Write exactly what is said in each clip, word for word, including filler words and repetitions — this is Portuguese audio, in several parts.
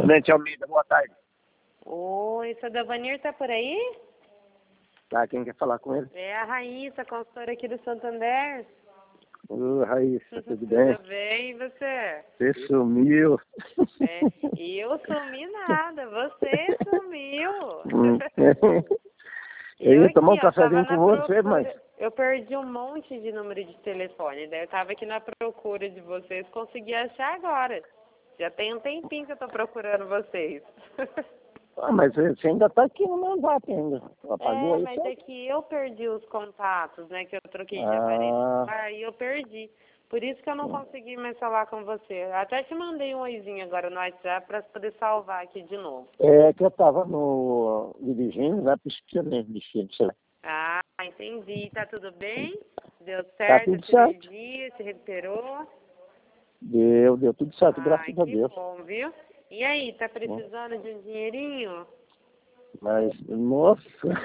Tenente Almeida, boa tarde. Oi, seu Davanir tá por aí? Tá, quem quer falar com ele? É a Raíssa, consultora aqui do Santander. Ô, Raíssa, tudo bem? Tudo bem, e você? Você sumiu. É, eu sumi nada, você sumiu. Hum. Eu ia tomar um aqui, ó, cafezinho tava com na você, procura- mas... Eu perdi um monte de número de telefone, daí eu tava aqui na procura de vocês, consegui achar agora. Já tem um tempinho que eu tô procurando vocês. Ah, mas você ainda tá aqui no meu zap ainda. Apagou É, aí, mas só? é que eu perdi os contatos, né? Que eu troquei de Ah. aparelho celular e eu perdi. Por isso que eu não consegui mais falar com você. Até te mandei um oizinho agora no WhatsApp para poder salvar aqui de novo. É que eu tava no... dirigindo, né? Por isso que eu nem mexi no celular. Ah, entendi. Tá tudo bem? Deu Tá certo tudo a certo. cirurgia? Se recuperou? Deu, deu tudo certo, graças Ai, a que Deus. bom, viu? E aí, tá precisando de um dinheirinho? Mas, nossa,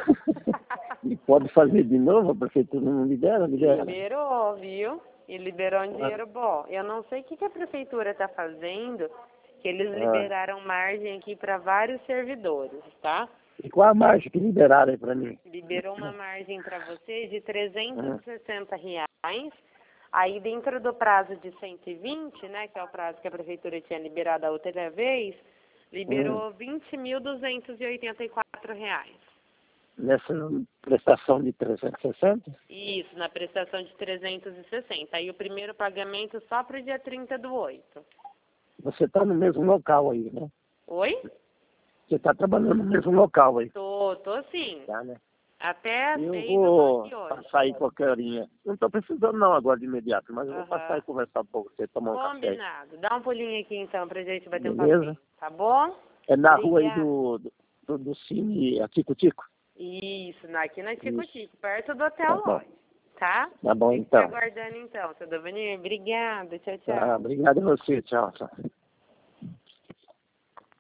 e pode fazer de novo? A prefeitura não libera, libera. Liberou, viu? E liberou um Ah. dinheiro bom. Eu não sei o que, que a prefeitura está fazendo, que eles Ah. liberaram margem aqui para vários servidores, tá? E qual a margem que liberaram aí pra mim? Liberou uma margem para vocês de trezentos e sessenta reais. Aí dentro do prazo de cento e vinte, né, que é o prazo que a prefeitura tinha liberado a outra vez, liberou vinte mil duzentos e oitenta e quatro reais. Nessa prestação de trezentos e sessenta? Isso, na prestação de trezentos e sessenta. Aí o primeiro pagamento só para o dia trinta do oito. Você está no mesmo local aí, né? Oi? Você está trabalhando no mesmo local aí. Tô, tô sim. Tá, né? Até às Eu seis eu tô vou aqui hoje. passar aí qualquer horinha. Não estou precisando não agora de imediato, mas eu vou Aham. passar e conversar um pouco com você, tomar um café aí. Combinado. Dá um pulinho aqui então pra gente bater um Beleza? papinho, tá bom? É na rua aí Obrigada. do, do, do Cine, aqui com o Tico? Isso, na- aqui na Tico Isso. Tico, perto do Hotel Tá bom. Lodge, tá? Tá bom Fico te então. aguardando então, seu Davanir. Obrigada, tchau, tchau. Tá, obrigado a você, tchau, tchau.